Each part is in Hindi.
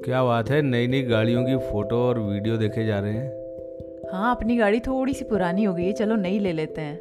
क्या बात है, नई नई गाड़ियों की फोटो और वीडियो देखे जा रहे हैं। हाँ, अपनी गाड़ी थोड़ी सी पुरानी हो गई है, चलो नई ले लेते हैं।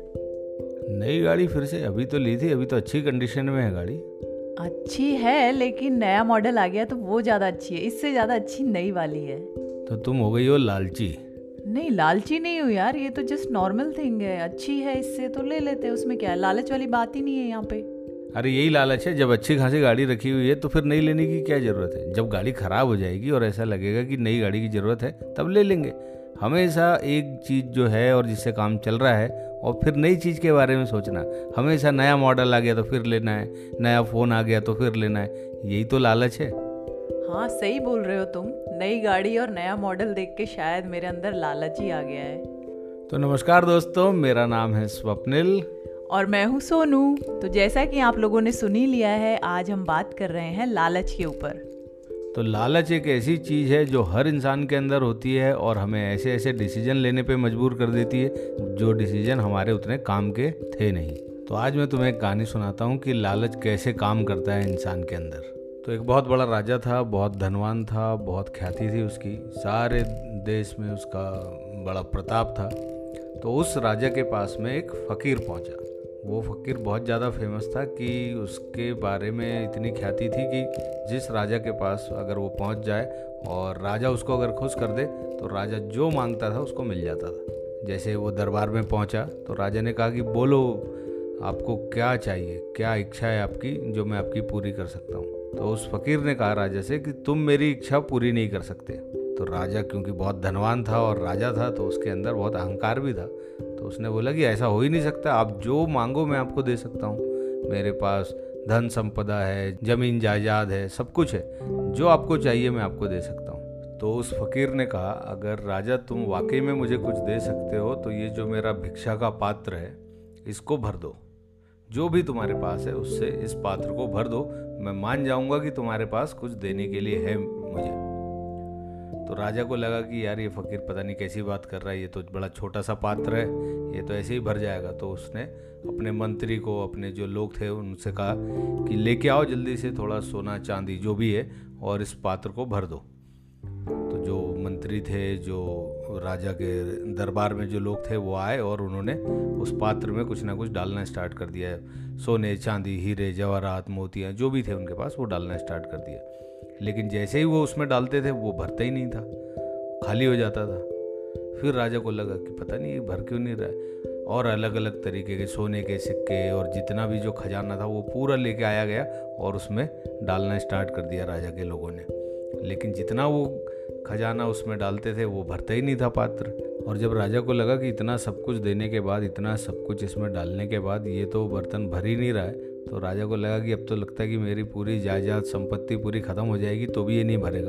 नई गाड़ी फिर से? अभी तो ली थी, अभी तो अच्छी कंडीशन में है गाड़ी। अच्छी है लेकिन नया मॉडल आ गया तो वो ज़्यादा अच्छी है, इससे ज़्यादा अच्छी नई वाली है। तो तुम हो गई हो लालची। नहीं, लालची नहीं हूँ यार, ये तो जस्ट नॉर्मल थिंग है, अच्छी है इससे तो ले लेते हैं, उसमें क्या है, लालच वाली बात ही नहीं है यहाँ पे। अरे यही लालच है, जब अच्छी खासी गाड़ी रखी हुई है तो फिर नई लेने की क्या ज़रूरत है। जब गाड़ी ख़राब हो जाएगी और ऐसा लगेगा कि नई गाड़ी की ज़रूरत है तब ले लेंगे। हमेशा एक चीज़ जो है और जिससे काम चल रहा है और फिर नई चीज़ के बारे में सोचना। हमेशा नया मॉडल आ गया तो फिर लेना है, नया फ़ोन आ गया तो फिर लेना है, यही तो लालच है। हाँ, सही बोल रहे हो तुम, नई गाड़ी और नया मॉडल देख के शायद मेरे अंदर लालच ही आ गया है। तो नमस्कार दोस्तों, मेरा नाम है स्वप्निल और मैं हूँ सोनू। तो जैसा कि आप लोगों ने सुन ही लिया है, आज हम बात कर रहे हैं लालच के ऊपर। तो लालच एक ऐसी चीज़ है जो हर इंसान के अंदर होती है और हमें ऐसे ऐसे डिसीजन लेने पे मजबूर कर देती है जो डिसीजन हमारे उतने काम के थे नहीं। तो आज मैं तुम्हें एक कहानी सुनाता हूँ कि लालच कैसे काम करता है इंसान के अंदर। तो एक बहुत बड़ा राजा था, बहुत धनवान था, बहुत ख्याति थी उसकी, सारे देश में उसका बड़ा प्रताप था। तो उस राजा के पास में एक फ़कीर पहुँचा। वो फ़कीर बहुत ज़्यादा फेमस था कि उसके बारे में इतनी ख्याति थी कि जिस राजा के पास अगर वो पहुंच जाए और राजा उसको अगर खुश कर दे तो राजा जो मांगता था उसको मिल जाता था। जैसे वो दरबार में पहुंचा तो राजा ने कहा कि बोलो, आपको क्या चाहिए, क्या इच्छा है आपकी जो मैं आपकी पूरी कर सकता हूँ। तो उस फ़कीर ने कहा राजा से कि तुम मेरी इच्छा पूरी नहीं कर सकते। तो राजा क्योंकि बहुत धनवान था और राजा था तो उसके अंदर बहुत अहंकार भी था। तो उसने बोला कि ऐसा हो ही नहीं सकता, आप जो मांगो मैं आपको दे सकता हूँ। मेरे पास धन संपदा है, जमीन जायदाद है, सब कुछ है, जो आपको चाहिए मैं आपको दे सकता हूँ। तो उस फ़कीर ने कहा, अगर राजा तुम वाकई में मुझे कुछ दे सकते हो तो ये जो मेरा भिक्षा का पात्र है इसको भर दो। जो भी तुम्हारे पास है उससे इस पात्र को भर दो, मैं मान जाऊंगा कि तुम्हारे पास कुछ देने के लिए है मुझे। तो राजा को लगा कि यार ये फ़कीर पता नहीं कैसी बात कर रहा है, ये तो बड़ा छोटा सा पात्र है, ये तो ऐसे ही भर जाएगा। तो उसने अपने मंत्री को, अपने जो लोग थे उनसे कहा कि लेके आओ जल्दी से थोड़ा सोना चांदी जो भी है और इस पात्र को भर दो। तो जो मंत्री थे, जो राजा के दरबार में जो लोग थे वो आए और उन्होंने उस पात्र में कुछ ना कुछ डालना स्टार्ट कर दिया है। सोने चांदी, हीरे जवाहरात, मोतियाँ जो भी थे उनके पास वो डालना स्टार्ट कर दिया। लेकिन जैसे ही वो उसमें डालते थे वो भरता ही नहीं था, खाली हो जाता था। फिर राजा को लगा कि पता नहीं ये भर क्यों नहीं रहा है, और अलग अलग तरीके के सोने के सिक्के और जितना भी जो खजाना था वो पूरा लेके आया गया और उसमें डालना स्टार्ट कर दिया राजा के लोगों ने। लेकिन जितना वो खजाना उसमें डालते थे वो भरता ही नहीं था पात्र। और जब राजा को लगा कि इतना सब कुछ देने के बाद, इतना सब कुछ इसमें डालने के बाद ये तो बर्तन भर ही नहीं रहा है, तो राजा को लगा कि अब तो लगता है कि मेरी पूरी जायदाद संपत्ति पूरी ख़त्म हो जाएगी तो भी ये नहीं भरेगा।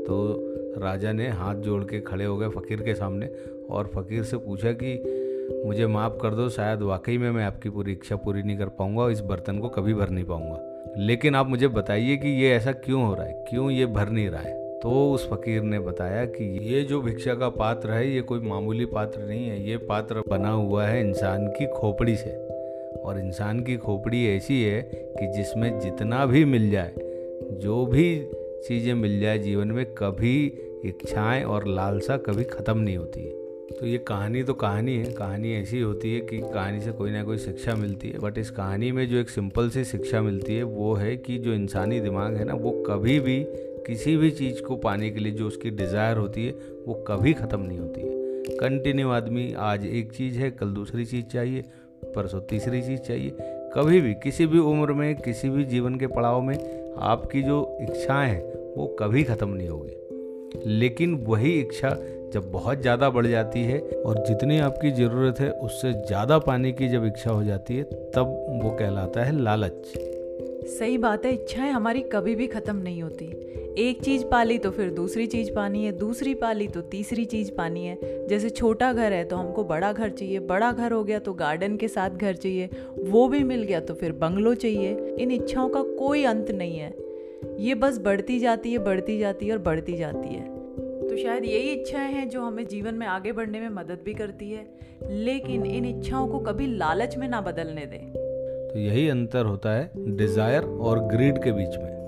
तो राजा ने हाथ जोड़ के खड़े हो गए फ़कीर के सामने और फ़कीर से पूछा कि मुझे माफ़ कर दो, शायद वाकई में मैं आपकी पूरी इच्छा पूरी नहीं कर पाऊँगा और इस बर्तन को कभी भर नहीं पाऊँगा, लेकिन आप मुझे बताइए कि ये ऐसा क्यों हो रहा है, क्यों ये भर नहीं रहा है। तो उस फ़कीर ने बताया कि ये जो भिक्षा का पात्र है ये कोई मामूली पात्र नहीं है, ये पात्र बना हुआ है इंसान की खोपड़ी से। और इंसान की खोपड़ी ऐसी है कि जिसमें जितना भी मिल जाए, जो भी चीज़ें मिल जाए जीवन में, कभी इच्छाएं और लालसा कभी ख़त्म नहीं होती है। तो ये कहानी तो कहानी है, कहानी ऐसी होती है कि कहानी से कोई ना कोई शिक्षा मिलती है। बट इस कहानी में जो एक सिंपल सी शिक्षा मिलती है वो है कि जो इंसानी दिमाग है ना, वो कभी भी किसी भी चीज़ को पाने के लिए जो उसकी डिज़ायर होती है वो कभी ख़त्म नहीं होती है। कंटिन्यू आदमी, आज एक चीज़ है, कल दूसरी चीज़ चाहिए, परसों तीसरी चीज़ चाहिए। कभी भी किसी भी उम्र में, किसी भी जीवन के पड़ाव में आपकी जो इच्छाएं हैं वो कभी ख़त्म नहीं होगी। लेकिन वही इच्छा जब बहुत ज़्यादा बढ़ जाती है और जितनी आपकी ज़रूरत है उससे ज़्यादा पाने की जब इच्छा हो जाती है तब वो कहलाता है लालच। सही बात है, इच्छाएं हमारी कभी भी ख़त्म नहीं होती। एक चीज़ पाली तो फिर दूसरी चीज़ पानी है, दूसरी पाली तो तीसरी चीज़ पानी है। जैसे छोटा घर है तो हमको बड़ा घर चाहिए, बड़ा घर हो गया तो गार्डन के साथ घर चाहिए, वो भी मिल गया तो फिर बंगलो चाहिए। इन इच्छाओं का कोई अंत नहीं है, ये बस बढ़ती जाती है, बढ़ती जाती है और बढ़ती जाती है। तो शायद यही इच्छाएं हैं जो हमें जीवन में आगे बढ़ने में मदद भी करती है, लेकिन इन इच्छाओं को कभी लालच में ना बदलने दें। तो यही अंतर होता है डिज़ायर और ग्रीड के बीच में।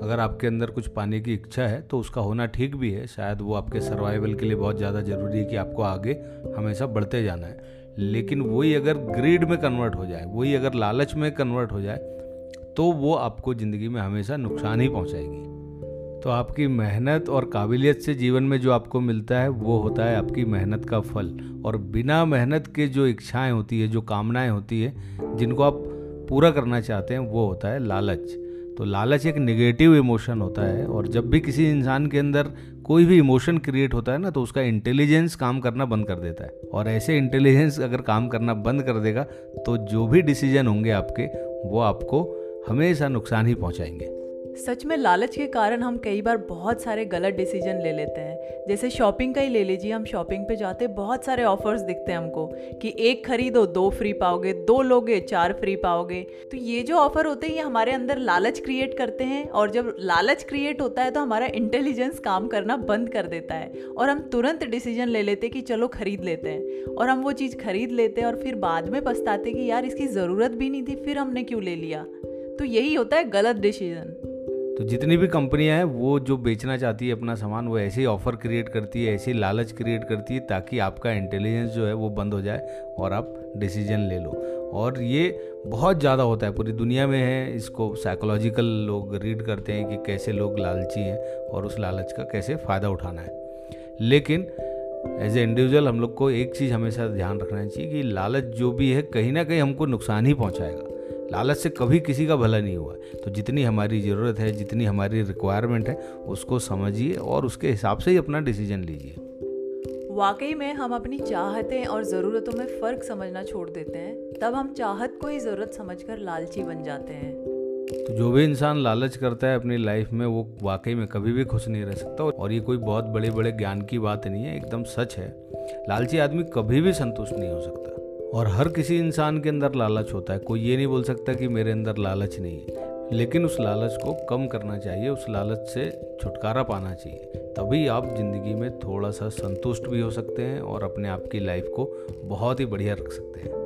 अगर आपके अंदर कुछ पाने की इच्छा है तो उसका होना ठीक भी है, शायद वो आपके सर्वाइवल के लिए बहुत ज़्यादा ज़रूरी है कि आपको आगे हमेशा बढ़ते जाना है। लेकिन वही अगर ग्रीड में कन्वर्ट हो जाए, वही अगर लालच में कन्वर्ट हो जाए, तो वो आपको ज़िंदगी में हमेशा नुकसान ही पहुंचाएगी। तो आपकी मेहनत और काबिलियत से जीवन में जो आपको मिलता है वो होता है आपकी मेहनत का फल। और बिना मेहनत के जो इच्छाएं होती है, जो कामनाएं होती है, जिनको आप पूरा करना चाहते हैं, वो होता है लालच। तो लालच एक नेगेटिव इमोशन होता है, और जब भी किसी इंसान के अंदर कोई भी इमोशन क्रिएट होता है ना, तो उसका इंटेलिजेंस काम करना बंद कर देता है। और ऐसे इंटेलिजेंस अगर काम करना बंद कर देगा तो जो भी डिसीजन होंगे आपके, वो आपको हमेशा नुकसान ही पहुंचाएंगे। सच में लालच के कारण हम कई बार बहुत सारे गलत डिसीजन ले लेते हैं। जैसे शॉपिंग का ही ले लीजिए, हम शॉपिंग पे जाते बहुत सारे ऑफर्स दिखते हैं हमको कि 1 खरीदो 2 फ्री पाओगे, 2 लोगे 4 फ्री पाओगे। तो ये जो ऑफर होते हैं ये हमारे अंदर लालच क्रिएट करते हैं, और जब लालच क्रिएट होता है तो हमारा इंटेलिजेंस काम करना बंद कर देता है और हम तुरंत डिसीजन ले लेते कि चलो खरीद लेते हैं। और हम वो चीज़ खरीद लेते हैं और फिर बाद में पछताते कि यार इसकी ज़रूरत भी नहीं थी, फिर हमने क्यों ले लिया। तो यही होता है गलत डिसीजन। तो जितनी भी कंपनियां हैं वो जो बेचना चाहती है अपना सामान, वो ऐसे ही ऑफर क्रिएट करती है, ऐसी लालच क्रिएट करती है ताकि आपका इंटेलिजेंस जो है वो बंद हो जाए और आप डिसीजन ले लो। और ये बहुत ज़्यादा होता है, पूरी दुनिया में है। इसको साइकोलॉजिकल लोग रीड करते हैं कि कैसे लोग लालची हैं और उस लालच का कैसे फ़ायदा उठाना है। लेकिन एज ए इंडिविजुअल हम लोग को एक चीज़ हमेशा ध्यान रखना चाहिए कि लालच जो भी है कहीं ना कहीं हमको नुकसान ही पहुँचाएगा। लालच से कभी किसी का भला नहीं हुआ। तो जितनी हमारी ज़रूरत है, जितनी हमारी रिक्वायरमेंट है, उसको समझिए और उसके हिसाब से ही अपना डिसीजन लीजिए। वाकई में हम अपनी चाहतें और ज़रूरतों में फ़र्क समझना छोड़ देते हैं, तब हम चाहत को ही ज़रूरत समझकर लालची बन जाते हैं। तो जो भी इंसान लालच करता है अपनी लाइफ में, वो वाकई में कभी भी खुश नहीं रह सकता। और ये कोई बहुत बड़े बड़े ज्ञान की बात नहीं है, एकदम सच है। लालची आदमी कभी भी संतुष्ट नहीं हो सकता, और हर किसी इंसान के अंदर लालच होता है। कोई ये नहीं बोल सकता कि मेरे अंदर लालच नहीं है, लेकिन उस लालच को कम करना चाहिए, उस लालच से छुटकारा पाना चाहिए। तभी आप ज़िंदगी में थोड़ा सा संतुष्ट भी हो सकते हैं और अपने आप की लाइफ को बहुत ही बढ़िया रख सकते हैं।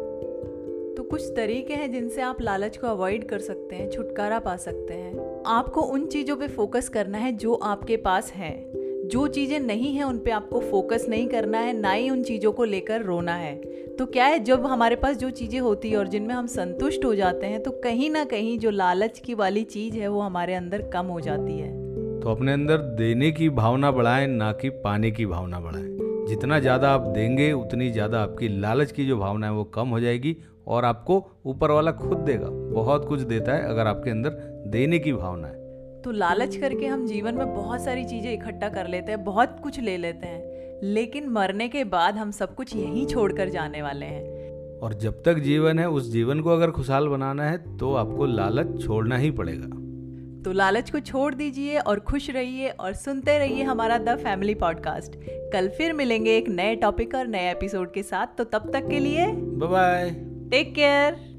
तो कुछ तरीके हैं जिनसे आप लालच को अवॉइड कर सकते हैं, छुटकारा पा सकते हैं। आपको उन चीज़ों पे फोकस करना है जो आपके पास हैं। जो चीज़ें नहीं हैं उन पे आपको फोकस नहीं करना है, ना ही उन चीज़ों को लेकर रोना है। तो क्या है, जब हमारे पास जो चीज़ें होती है और जिनमें हम संतुष्ट हो जाते हैं, तो कहीं ना कहीं जो लालच की वाली चीज़ है वो हमारे अंदर कम हो जाती है। तो अपने अंदर देने की भावना बढ़ाएं, ना कि पाने की भावना बढ़ाएं। जितना ज़्यादा आप देंगे उतनी ज़्यादा आपकी लालच की जो भावना है वो कम हो जाएगी, और आपको ऊपर वाला खुद देगा। बहुत कुछ देता है अगर आपके अंदर देने की भावना है। तो लालच करके हम जीवन में बहुत सारी चीज़ें इकट्ठा कर लेते हैं, बहुत कुछ ले लेते हैं, लेकिन मरने के बाद हम सब कुछ यहीं छोड़कर जाने वाले हैं। और जब तक जीवन है, उस जीवन को अगर खुशहाल बनाना है तो आपको लालच छोड़ना ही पड़ेगा। तो लालच को छोड़ दीजिए और खुश रहिए और सुनते रहिए हमारा द फैमिली पॉडकास्ट। कल फिर मिलेंगे एक नए टॉपिक और नए एपिसोड के साथ। तो तब तक के लिए बाय बाय, टेक केयर।